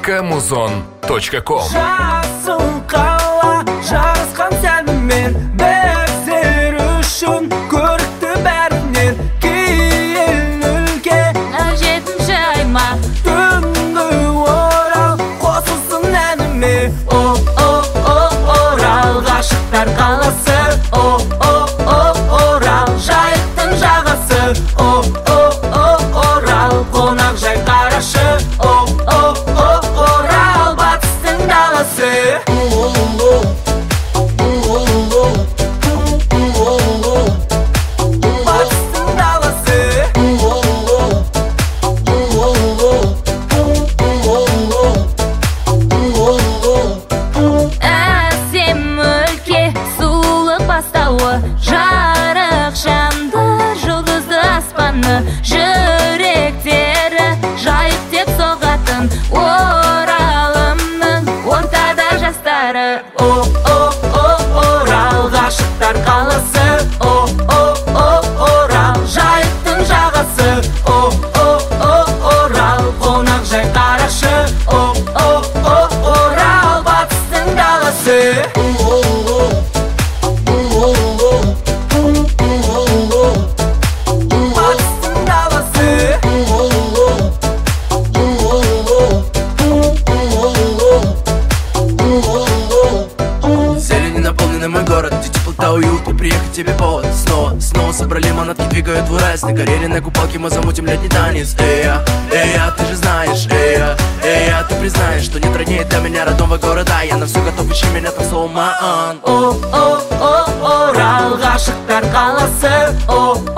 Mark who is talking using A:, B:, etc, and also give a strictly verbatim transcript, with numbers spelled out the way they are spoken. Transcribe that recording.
A: собака музон точка ком.
B: Жасыл қала жарысқан сәнімен, біздер үшін көрікті бәрінен. Кейінілге
C: жетінші аймақ
B: түнгі орал қосылсын әніме. О-о-о орал ғашықтар қаласы, о-о-о орал жайықтың жағасы, о-о-о орал қонақ жай қарашы, о-о-о орал батыстың даласы. Батыстың даласы.
C: әсем өлке, сұлулық бастауы, жарық шамды жұлдызды аспаны, жүректері жайық деп соғатын оралымның ортада жастары.
B: О-о-о орал ғашықтар қаласы, о-о-о орал жайықтың жағасы, о-о-о орал қонақ жай қарашы, о-о-о орал батыстың даласы. Батыстың даласы.
D: Зелень наполненный мой город, где теплота, уют, и приехать тебе повод. Снова, снова собрали манатки, двигают в урез. На карьере, на купалке мы замутим летний танец. Эй, я, эй, я, ты же знаешь, эй, я, эй, я, ты признаешь, что нет роднее для меня родного города. Я на все готов, ищи меня там so my on.
B: О-о-о орал ғашықтар қаласы, о